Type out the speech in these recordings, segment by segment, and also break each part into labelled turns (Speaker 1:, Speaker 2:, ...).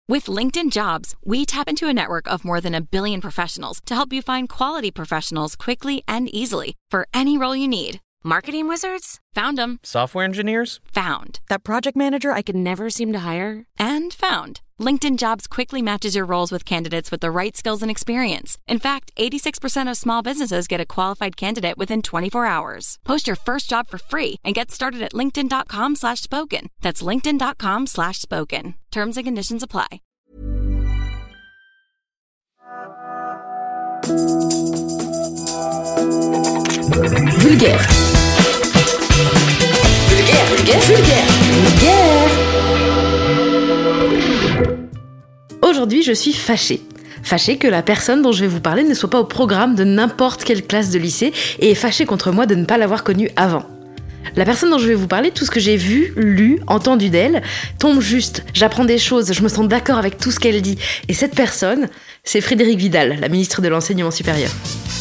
Speaker 1: With LinkedIn Jobs, we tap into a network of more than 1 billion professionals to help you find quality professionals quickly and easily for any role you need. Marketing wizards? Found them.
Speaker 2: Software engineers?
Speaker 1: Found. That project manager I could never seem to hire? And found. LinkedIn Jobs quickly matches your roles with candidates with the right skills and experience. In fact, 86% of small businesses get a qualified candidate within 24 hours. Post your first job for free and get started at linkedin.com/spoken. That's linkedin.com/spoken. Terms and conditions apply.
Speaker 3: Vulgaire. Vulgaire, vulgaire, vulgaire, vulgaire. Aujourd'hui, je suis fâchée. Fâchée que la personne dont je vais vous parler ne soit pas au programme de n'importe quelle classe de lycée et fâchée contre moi de ne pas l'avoir connue avant. La personne dont je vais vous parler, tout ce que j'ai vu, lu, entendu d'elle, tombe juste. J'apprends des choses, je me sens d'accord avec tout ce qu'elle dit. Et cette personne, c'est Frédérique Vidal, la ministre de l'Enseignement supérieur.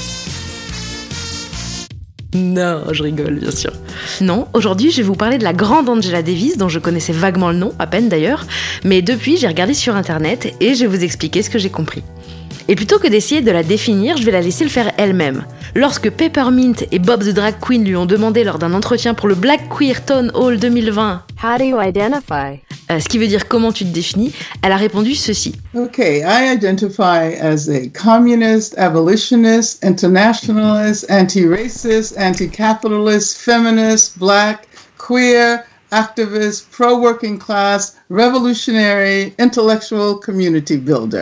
Speaker 3: Non, je rigole, bien sûr. Non, aujourd'hui, je vais vous parler de la grande Angela Davis, dont je connaissais vaguement le nom, à peine d'ailleurs, mais depuis, j'ai regardé sur Internet et je vais vous expliquer ce que j'ai compris. Et plutôt que d'essayer de la définir, je vais la laisser le faire elle-même. Lorsque Peppermint et Bob the Drag Queen lui ont demandé lors d'un entretien pour le Black Queer Town Hall 2020 « How do you identify ?» ce qui veut dire « comment tu te définis ?» elle a répondu ceci.
Speaker 4: Okay, I identify as a communist, abolitionist, internationalist, anti-racist, anti-capitalist, feminist, black, queer, activist, pro-working class, revolutionary, intellectual community builder.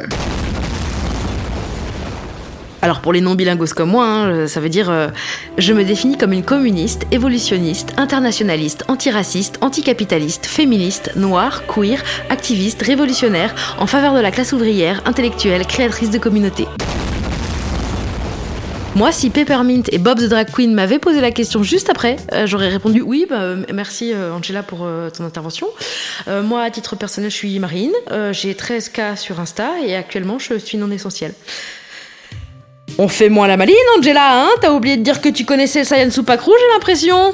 Speaker 3: Alors pour les non-bilingos comme moi, ça veut dire je me définis comme une communiste, évolutionniste, internationaliste, antiraciste, anticapitaliste, féministe, noire, queer, activiste, révolutionnaire, en faveur de la classe ouvrière, intellectuelle, créatrice de communauté. Moi, si Peppermint et Bob the Drag Queen m'avaient posé la question juste après, j'aurais répondu oui, merci Angela pour ton intervention. Moi, à titre personnel, je suis Marine, j'ai 13K sur Insta et actuellement, je suis non essentielle. On fait moins la maline, Angela, hein? T'as oublié de dire que tu connaissais Saiyan Supakru, j'ai l'impression.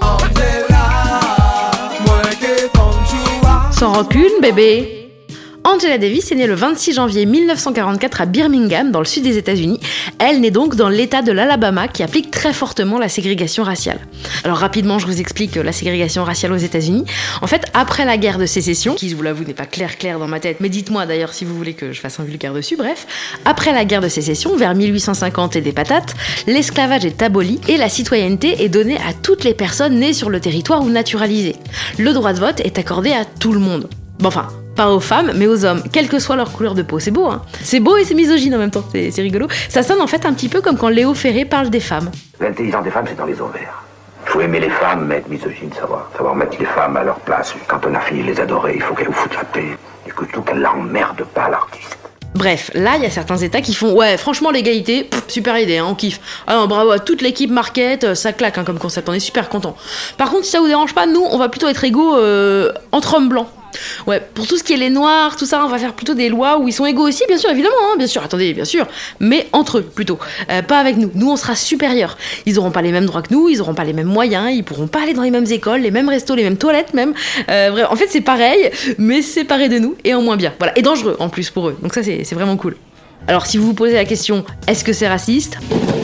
Speaker 3: Sans rancune, bébé. Angela Davis est née le 26 janvier 1944 à Birmingham, dans le sud des États-Unis. Elle naît donc dans l'État de l'Alabama qui applique très fortement la ségrégation raciale. Alors rapidement, je vous explique la ségrégation raciale aux États-Unis. En fait, après la guerre de sécession, qui je vous l'avoue n'est pas clair dans ma tête, mais dites-moi d'ailleurs si vous voulez que je fasse un vulgaire dessus, bref. Après la guerre de sécession, vers 1850 et des patates, l'esclavage est aboli et la citoyenneté est donnée à toutes les personnes nées sur le territoire ou naturalisées. Le droit de vote est accordé à tout le monde. Bon, enfin, pas aux femmes, mais aux hommes, quelle que soit leur couleur de peau. C'est beau, hein? C'est beau et c'est misogyne en même temps, c'est rigolo. Ça sonne en fait un petit peu comme quand Léo Ferré parle des femmes.
Speaker 5: L'intelligence des femmes, c'est dans les ovaires. Il faut aimer les femmes, mais être misogyne, savoir mettre les femmes à leur place. Quand on a fini de les adorer, il faut qu'elles vous foutent la paix. Et que tout qu'elles l'emmerde pas, l'artiste.
Speaker 3: Bref, là, il y a certains états qui font « Ouais, franchement, l'égalité, super idée, hein, on kiffe. Ah non, bravo à toute l'équipe market, ça claque hein, comme concept, on est super content. Par contre, si ça vous dérange pas, nous, on va plutôt être égaux entre hommes blancs. Ouais, pour tout ce qui est les noirs, tout ça, on va faire plutôt des lois où ils sont égaux aussi, bien sûr, évidemment, hein, bien sûr, attendez, bien sûr, mais entre eux, plutôt, pas avec nous. Nous, on sera supérieurs. Ils auront pas les mêmes droits que nous, ils auront pas les mêmes moyens, ils pourront pas aller dans les mêmes écoles, les mêmes restos, les mêmes toilettes même. Bref, en fait, c'est pareil, mais séparé de nous et en moins bien. Voilà, et dangereux en plus pour eux. Donc ça, c'est vraiment cool. Alors, si vous vous posez la question, est-ce que c'est raciste ?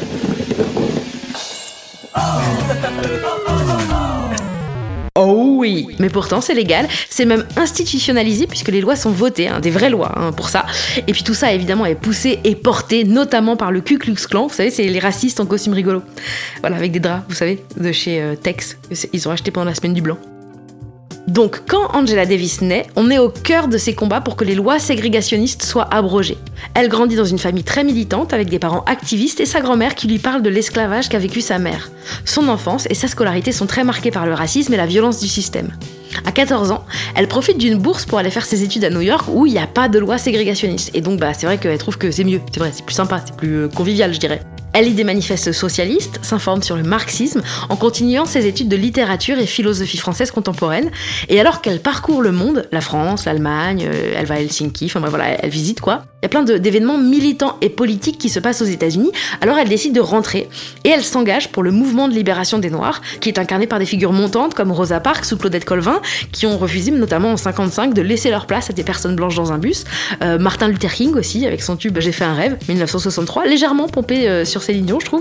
Speaker 3: Oh oui, mais pourtant c'est légal, c'est même institutionnalisé puisque les lois sont votées, hein, des vraies lois pour ça. Et puis tout ça évidemment est poussé et porté notamment par le Ku Klux Klan, vous savez c'est les racistes en costume rigolo. Voilà, avec des draps, vous savez, de chez Tex, ils ont acheté pendant la semaine du blanc. Donc, quand Angela Davis naît, on est au cœur de ses combats pour que les lois ségrégationnistes soient abrogées. Elle grandit dans une famille très militante, avec des parents activistes et sa grand-mère qui lui parle de l'esclavage qu'a vécu sa mère. Son enfance et sa scolarité sont très marquées par le racisme et la violence du système. À 14 ans, elle profite d'une bourse pour aller faire ses études à New York où il n'y a pas de loi ségrégationniste. Et donc, c'est vrai qu'elle trouve que c'est mieux, c'est vrai, c'est plus sympa, c'est plus convivial, je dirais. Elle lit des manifestes socialistes, s'informe sur le marxisme, en continuant ses études de littérature et philosophie française contemporaine. Et alors qu'elle parcourt le monde, la France, l'Allemagne, elle va à Helsinki, enfin voilà, elle visite quoi. Il y a plein d'événements militants et politiques qui se passent aux États-Unis, alors elle décide de rentrer. Et elle s'engage pour le mouvement de libération des Noirs, qui est incarné par des figures montantes comme Rosa Parks ou Claudette Colvin, qui ont refusé, notamment en 55, de laisser leur place à des personnes blanches dans un bus. Martin Luther King aussi, avec son tube « J'ai fait un rêve », 1963, légèrement pompé sur Céline Dion, je trouve.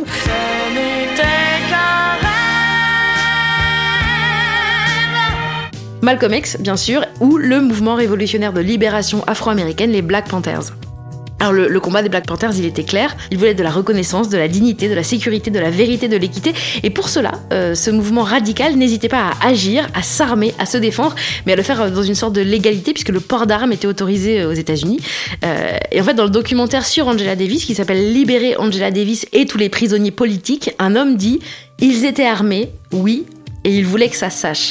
Speaker 3: Malcolm X, bien sûr, ou le mouvement révolutionnaire de libération afro-américaine, les Black Panthers. Alors le combat des Black Panthers, il était clair, ils voulaient de la reconnaissance, de la dignité, de la sécurité, de la vérité, de l'équité, et pour cela, ce mouvement radical n'hésitait pas à agir, à s'armer, à se défendre, mais à le faire dans une sorte de légalité, puisque le port d'armes était autorisé aux États-Unis. Et en fait, dans le documentaire sur Angela Davis, qui s'appelle « Libérer Angela Davis et tous les prisonniers politiques », un homme dit « Ils étaient armés, oui, et ils voulaient que ça se sache ».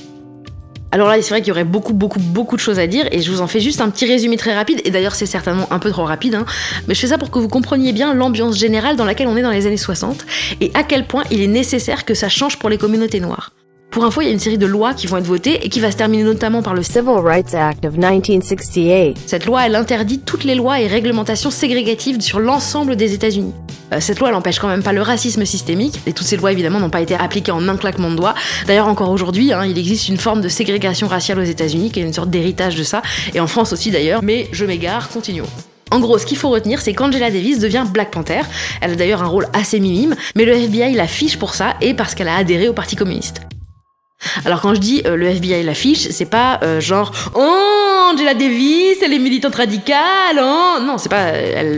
Speaker 3: Alors là, c'est vrai qu'il y aurait beaucoup de choses à dire, et je vous en fais juste un petit résumé très rapide, et d'ailleurs c'est certainement un peu trop rapide, mais je fais ça pour que vous compreniez bien l'ambiance générale dans laquelle on est dans les années 60, et à quel point il est nécessaire que ça change pour les communautés noires. Pour info, il y a une série de lois qui vont être votées et qui va se terminer notamment par le Civil Rights Act of 1968. Cette loi, elle interdit toutes les lois et réglementations ségrégatives sur l'ensemble des États-Unis. Cette loi, elle n'empêche quand même pas le racisme systémique, et toutes ces lois, évidemment, n'ont pas été appliquées en un claquement de doigts. D'ailleurs, encore aujourd'hui, il existe une forme de ségrégation raciale aux États-Unis, qui est une sorte d'héritage de ça, et en France aussi d'ailleurs, mais je m'égare, continuons. En gros, ce qu'il faut retenir, c'est qu'Angela Davis devient Black Panther. Elle a d'ailleurs un rôle assez minime, mais le FBI la fiche pour ça, et parce qu'elle a adhéré au Parti communiste. Alors quand je dis le FBI l'affiche, c'est pas genre « Oh, Angela Davis, elle est militante radicale, oh !» Non, c'est pas...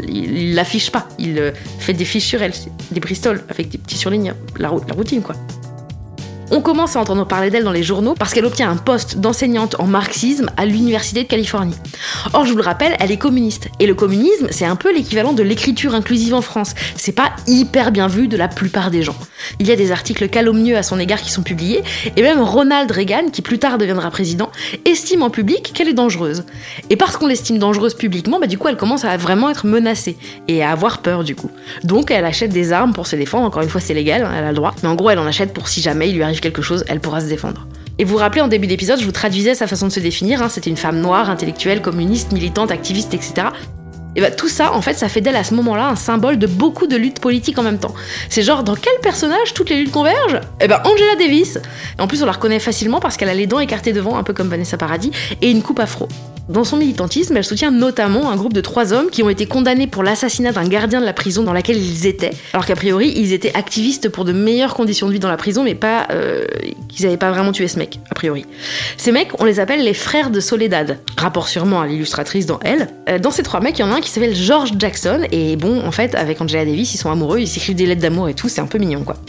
Speaker 3: il l'affiche pas. Il fait des fiches sur elle, des Bristol, avec des petits surlignes, la routine quoi. On commence à entendre parler d'elle dans les journaux parce qu'elle obtient un poste d'enseignante en marxisme à l'Université de Californie. Or, je vous le rappelle, elle est communiste. Et le communisme, c'est un peu l'équivalent de l'écriture inclusive en France. C'est pas hyper bien vu de la plupart des gens. Il y a des articles calomnieux à son égard qui sont publiés, et même Ronald Reagan, qui plus tard deviendra président, estime en public qu'elle est dangereuse. Et parce qu'on l'estime dangereuse publiquement, du coup, elle commence à vraiment être menacée, et à avoir peur du coup. Donc, elle achète des armes pour se défendre, encore une fois, c'est légal, elle a le droit, mais en gros, elle en achète pour si jamais il lui arrive quelque chose, elle pourra se défendre. Et vous vous rappelez, en début d'épisode, je vous traduisais sa façon de se définir, c'était une femme noire, intellectuelle, communiste, militante, activiste, etc. Et tout ça, en fait, ça fait d'elle à ce moment-là un symbole de beaucoup de luttes politiques en même temps. C'est genre, dans quel personnage toutes les luttes convergent ? Angela Davis. Et en plus, on la reconnaît facilement parce qu'elle a les dents écartées devant, un peu comme Vanessa Paradis, et une coupe afro. Dans son militantisme, elle soutient notamment un groupe de 3 hommes qui ont été condamnés pour l'assassinat d'un gardien de la prison dans laquelle ils étaient, alors qu'a priori, ils étaient activistes pour de meilleures conditions de vie dans la prison, mais pas qu'ils n'avaient pas vraiment tué ce mec, a priori. Ces mecs, on les appelle les frères de Soledad, rapport sûrement à l'illustratrice dans Elle. Dans ces 3 mecs, il y en a un qui s'appelle George Jackson, et bon, en fait, avec Angela Davis, ils sont amoureux, ils s'écrivent des lettres d'amour et tout, c'est un peu mignon, quoi.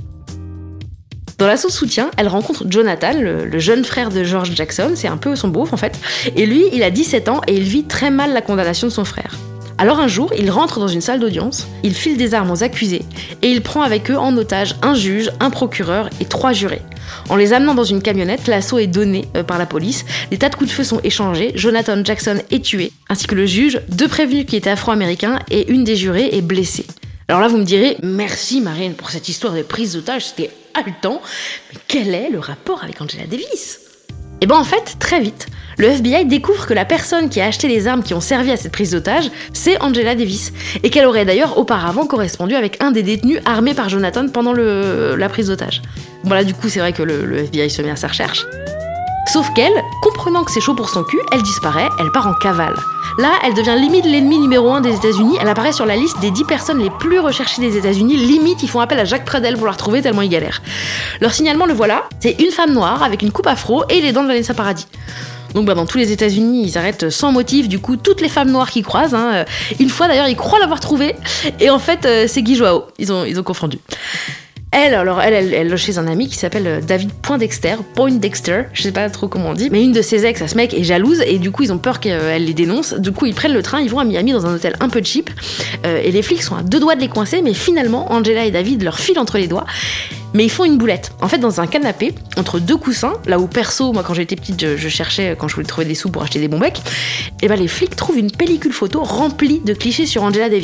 Speaker 3: Dans l'assaut de soutien, elle rencontre Jonathan, le jeune frère de George Jackson, c'est un peu son beauf en fait, et lui, il a 17 ans et il vit très mal la condamnation de son frère. Alors un jour, il rentre dans une salle d'audience, il file des armes aux accusés, et il prend avec eux en otage un juge, un procureur et 3 jurés. En les amenant dans une camionnette, l'assaut est donné par la police, des tas de coups de feu sont échangés, Jonathan Jackson est tué, ainsi que le juge, 2 prévenus qui étaient afro-américains, et une des jurés est blessée. Alors là, vous me direz, merci Marine pour cette histoire de prise d'otage, c'était haletant, mais quel est le rapport avec Angela Davis ? Et en fait, très vite, le FBI découvre que la personne qui a acheté les armes qui ont servi à cette prise d'otage, c'est Angela Davis, et qu'elle aurait d'ailleurs auparavant correspondu avec un des détenus armés par Jonathan pendant la prise d'otage. Bon là, du coup, c'est vrai que le FBI se met à sa recherche. Sauf qu'elle, comprenant que c'est chaud pour son cul, elle disparaît, elle part en cavale. Là, elle devient limite l'ennemi numéro 1 des États-Unis, elle apparaît sur la liste des 10 personnes les plus recherchées des États-Unis, limite ils font appel à Jacques Pradel pour la retrouver tellement ils galèrent. Leur signalement, le voilà, c'est une femme noire avec une coupe afro et les dents de Vanessa Paradis. Donc dans tous les États-Unis, ils arrêtent sans motif, du coup, toutes les femmes noires qu'ils croisent. Une fois d'ailleurs, ils croient l'avoir trouvée, et en fait, c'est Guy Joao, ils ont confondu. Elle loge chez un ami qui s'appelle David Poindexter, je sais pas trop comment on dit, mais une de ses ex à ce mec est jalouse et du coup ils ont peur qu'elle les dénonce. Du coup ils prennent le train, ils vont à Miami dans un hôtel un peu cheap et les flics sont à 2 doigts de les coincer, mais finalement Angela et David leur filent entre les doigts. Mais ils font une boulette. En fait, dans un canapé, entre 2 coussins, là où perso, moi quand j'étais petite, je cherchais quand je voulais trouver des sous pour acheter des bons becs, et les flics trouvent une pellicule photo remplie de clichés sur Angela Davis.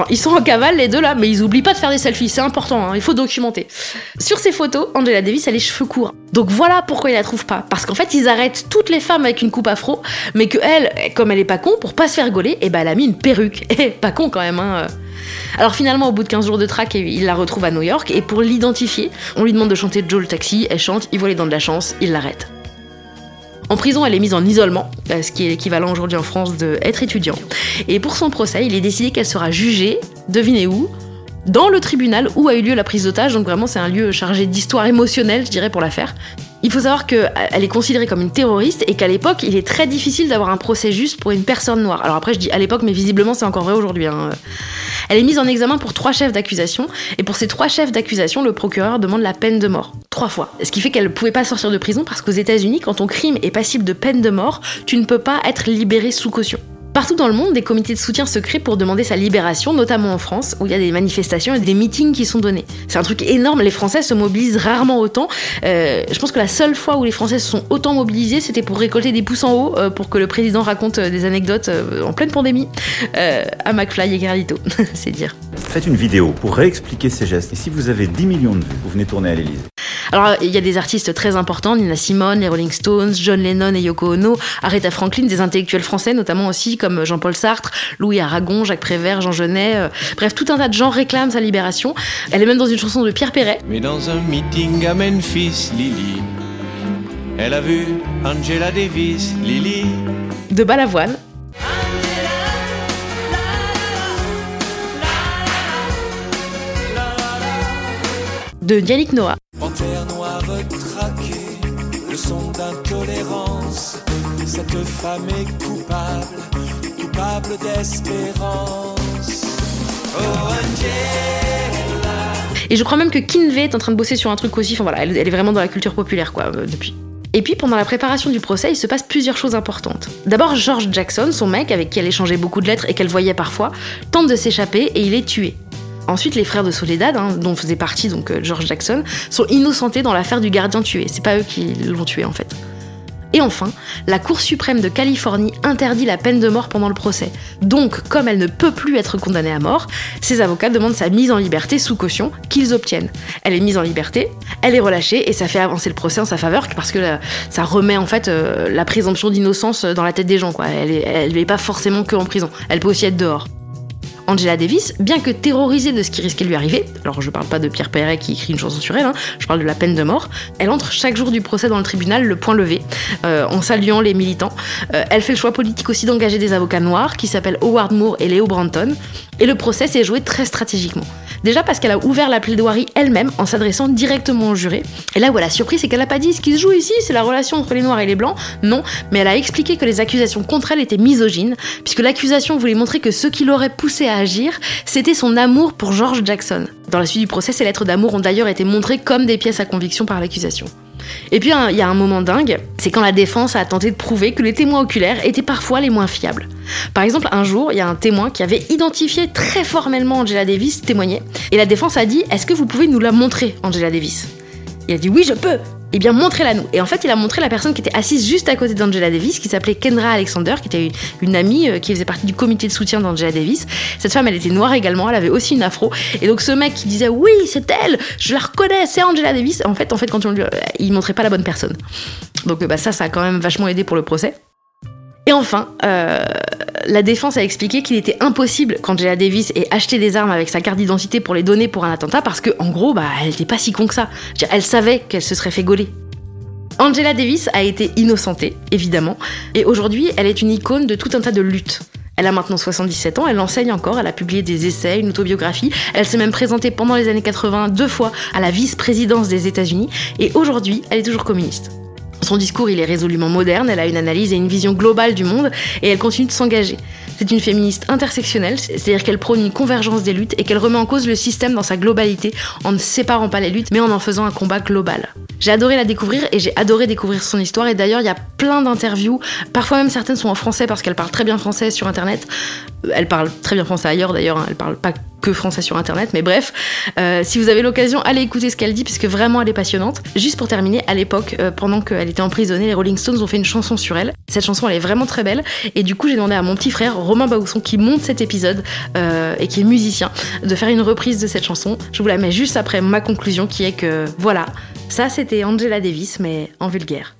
Speaker 3: Enfin, ils sont en cavale les deux là, mais ils oublient pas de faire des selfies, c'est important, hein, il faut documenter. Sur ces photos, Angela Davis a les cheveux courts. Donc voilà pourquoi ils la trouvent pas. Parce qu'en fait, ils arrêtent toutes les femmes avec une coupe afro, mais que elle, comme elle est pas con, pour pas se faire gauler, elle a mis une perruque. Pas con quand même, hein. Alors finalement, au bout de 15 jours de traque, il la retrouve à New York, et pour l'identifier, on lui demande de chanter Joe le taxi, elle chante, il voit les dents de la chance, il l'arrête. En prison, elle est mise en isolement, ce qui est l'équivalent aujourd'hui en France d'être étudiant. Et pour son procès, il est décidé qu'elle sera jugée, devinez où ? Dans le tribunal où a eu lieu la prise d'otage, donc vraiment c'est un lieu chargé d'histoire émotionnelle, je dirais, pour l'affaire. Il faut savoir qu'elle est considérée comme une terroriste et qu'à l'époque, il est très difficile d'avoir un procès juste pour une personne noire. Alors après, je dis à l'époque, mais visiblement c'est encore vrai aujourd'hui, hein. Elle est mise en examen pour 3 chefs d'accusation, et pour ces 3 chefs d'accusation, le procureur demande la peine de mort. 3 fois. Ce qui fait qu'elle ne pouvait pas sortir de prison parce qu'aux États-Unis, quand ton crime est passible de peine de mort, tu ne peux pas être libéré sous caution. Partout dans le monde, des comités de soutien se créent pour demander sa libération, notamment en France, où il y a des manifestations et des meetings qui sont donnés. C'est un truc énorme, les Français se mobilisent rarement autant. Je pense que la seule fois où les Français se sont autant mobilisés, c'était pour récolter des pouces en haut, pour que le président raconte des anecdotes en pleine pandémie à McFly et Carlito, c'est dire.
Speaker 2: Faites une vidéo pour réexpliquer ces gestes. Et si vous avez 10 millions de vues, vous venez tourner à l'Élysée.
Speaker 3: Alors, il y a des artistes très importants, Nina Simone, les Rolling Stones, John Lennon et Yoko Ono, Aretha Franklin, des intellectuels français notamment aussi, comme Jean-Paul Sartre, Louis Aragon, Jacques Prévert, Jean Genet. Bref, tout un tas de gens réclament sa libération. Elle est même dans une chanson de Pierre Perret.
Speaker 6: Mais dans un meeting à Memphis, Lily, elle a vu Angela Davis, Lily.
Speaker 3: De Balavoine. De Yannick Noah.
Speaker 6: Panthère noire traquée, le son d'intolérance. Cette femme est coupable, coupable d'espérance. Oh Angela.
Speaker 3: Et je crois même que Kinvey est en train de bosser sur un truc aussi. Enfin voilà, elle est vraiment dans la culture populaire quoi depuis. Et puis pendant la préparation du procès, il se passe plusieurs choses importantes. D'abord, George Jackson, son mec avec qui elle échangeait beaucoup de lettres et qu'elle voyait parfois, tente de s'échapper et il est tué. Ensuite, les frères de Soledad, dont faisait partie donc George Jackson, sont innocentés dans l'affaire du gardien tué. C'est pas eux qui l'ont tué en fait. Et enfin, la Cour suprême de Californie interdit la peine de mort pendant le procès. Donc, comme elle ne peut plus être condamnée à mort, ses avocats demandent sa mise en liberté sous caution qu'ils obtiennent. Elle est mise en liberté, elle est relâchée et ça fait avancer le procès en sa faveur parce que ça remet en fait la présomption d'innocence dans la tête des gens, quoi. Elle n'est pas forcément que en prison, elle peut aussi être dehors. Angela Davis, bien que terrorisée de ce qui risquait de lui arriver, alors je parle pas de Pierre Perret qui écrit une chanson sur elle, je parle de la peine de mort, elle entre chaque jour du procès dans le tribunal le poing levé, en saluant les militants. Elle fait le choix politique aussi d'engager des avocats noirs qui s'appellent Howard Moore et Leo Branton, et le procès s'est joué très stratégiquement. Déjà parce qu'elle a ouvert la plaidoirie elle-même en s'adressant directement aux jurés. Et là où elle a surpris, c'est qu'elle n'a pas dit ce qui se joue ici, c'est la relation entre les noirs et les blancs. Non, mais elle a expliqué que les accusations contre elle étaient misogynes, puisque l'accusation voulait montrer que ce qui l'aurait poussée à agir, c'était son amour pour George Jackson. Dans la suite du procès, ces lettres d'amour ont d'ailleurs été montrées comme des pièces à conviction par l'accusation. Et puis il y a un moment dingue, c'est quand la défense a tenté de prouver que les témoins oculaires étaient parfois les moins fiables. Par exemple, un jour, il y a un témoin qui avait identifié très formellement Angela Davis témoignait, et la défense a dit « Est-ce que vous pouvez nous la montrer, Angela Davis ?» Il a dit « Oui, je peux !» Eh bien, montrez-la nous. Et en fait, il a montré la personne qui était assise juste à côté d'Angela Davis, qui s'appelait Kendra Alexander, qui était une amie qui faisait partie du comité de soutien d'Angela Davis. Cette femme, elle était noire également, elle avait aussi une afro. Et donc, ce mec qui disait « Oui, c'est elle, je la reconnais, c'est Angela Davis », en fait, quand il montrait pas la bonne personne. Donc, ça a quand même vachement aidé pour le procès. Et enfin, la défense a expliqué qu'il était impossible qu'Angela Davis ait acheté des armes avec sa carte d'identité pour les donner pour un attentat parce que, en gros, elle était pas si con que ça. Elle savait qu'elle se serait fait gauler. Angela Davis a été innocentée, évidemment, et aujourd'hui, elle est une icône de tout un tas de luttes. Elle a maintenant 77 ans, elle enseigne encore, elle a publié des essais, une autobiographie, elle s'est même présentée pendant les années 80 2 fois à la vice-présidence des États-Unis, et aujourd'hui, elle est toujours communiste. Son discours, il est résolument moderne, elle a une analyse et une vision globale du monde, et elle continue de s'engager. C'est une féministe intersectionnelle, c'est-à-dire qu'elle prône une convergence des luttes et qu'elle remet en cause le système dans sa globalité en ne séparant pas les luttes, mais en faisant un combat global. J'ai adoré la découvrir et j'ai adoré découvrir son histoire, et d'ailleurs, il y a plein d'interviews, parfois même certaines sont en français parce qu'elle parle très bien français sur internet. Elle parle très bien français ailleurs d'ailleurs, hein, elle parle pas que français sur internet, mais bref, si vous avez l'occasion, allez écouter ce qu'elle dit, puisque vraiment elle est passionnante. Juste pour terminer, à l'époque, pendant qu'elle était emprisonnée, les Rolling Stones ont fait une chanson sur elle. Cette chanson, elle est vraiment très belle, et du coup j'ai demandé à mon petit frère, Romain Baousson, qui monte cet épisode, et qui est musicien, de faire une reprise de cette chanson. Je vous la mets juste après ma conclusion, qui est que, voilà, ça c'était Angela Davis, mais en vulgaire.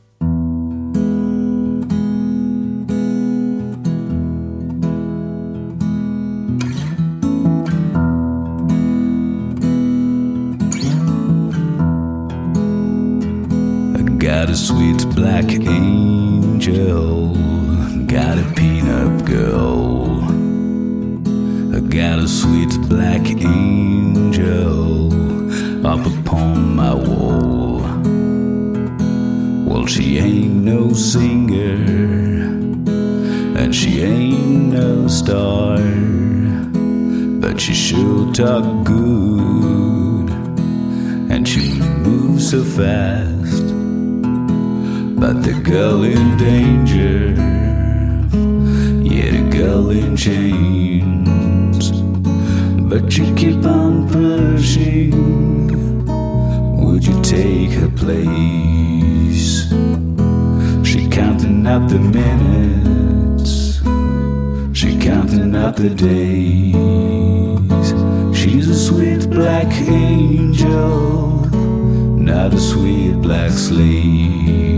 Speaker 7: Got a sweet black angel, got a peanut girl. I got a sweet black angel up upon my wall. Well, she ain't no singer, and she ain't no star, but she sure talk good, and she moves so fast. But the girl in danger, yeah, the girl in chains. But you keep on pushing, would you take her place? She counting up the minutes, she counting up the days. She's a sweet black angel, not a sweet black slave.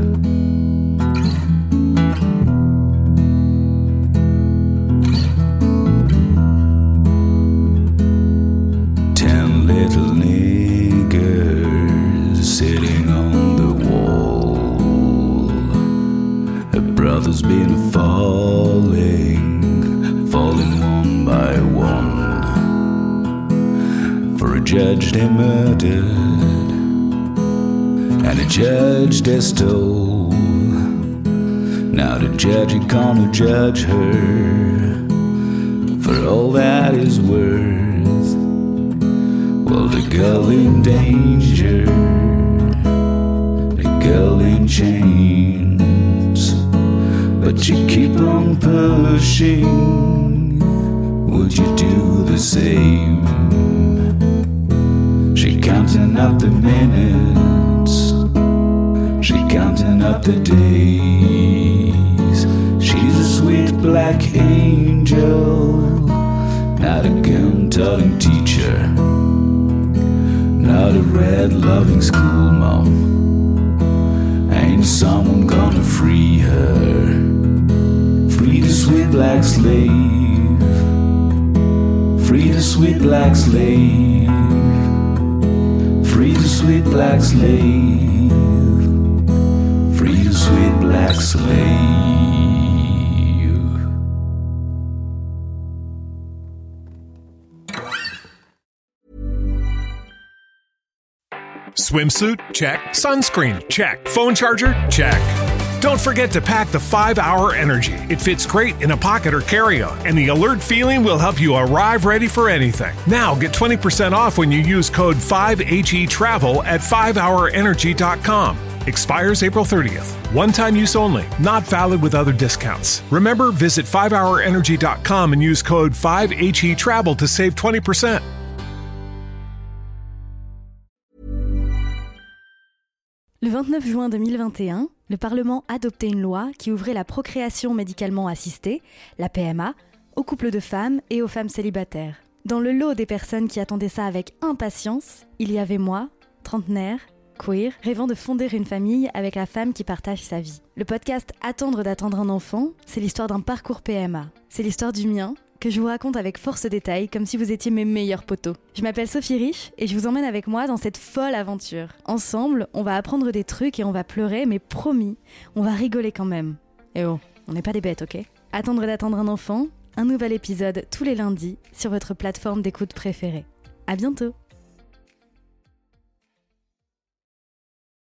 Speaker 7: 10 little niggers sitting on the wall. Her brother's been falling one by one. For a judge they murdered, and a judge they stole. Now the judge ain't gonna judge her for all that is worth. Well, the girl in danger, the girl in chains. But you keep on pushing, would you do the same? She counting up the minutes, she counting up the days. She's a sweet black angel, not a gun-toting teacher, not a red loving school mom. Ain't someone gonna free her, free the sweet black slave, free the sweet black slave, free the sweet black slave, free the sweet black slave.
Speaker 8: Swimsuit? Check. Sunscreen? Check. Phone charger? Check. Don't forget to pack the 5-Hour Energy. It fits great in a pocket or carry-on, and the alert feeling will help you arrive ready for anything. Now get 20% off when you use code 5HETRAVEL at 5hourenergy.com. Expires April 30th. One-time use only. Not valid with other discounts. Remember, visit 5hourenergy.com and use code 5HETRAVEL to save 20%.
Speaker 9: Le 29 juin 2021, le Parlement adoptait une loi qui ouvrait la procréation médicalement assistée, la PMA, aux couples de femmes et aux femmes célibataires. Dans le lot des personnes qui attendaient ça avec impatience, il y avait moi, trentenaire, queer, rêvant de fonder une famille avec la femme qui partage sa vie. Le podcast Attendre d'attendre un enfant, c'est l'histoire d'un parcours PMA. C'est l'histoire du mien, que je vous raconte avec force détail, comme si vous étiez mes meilleurs potos. Je m'appelle Sophie Rich et je vous emmène avec moi dans cette folle aventure. Ensemble, on va apprendre des trucs et on va pleurer, mais promis, on va rigoler quand même. Et oh, on n'est pas des bêtes, ok ? Attendre d'attendre un enfant, un nouvel épisode tous les lundis sur votre plateforme d'écoute préférée. À bientôt.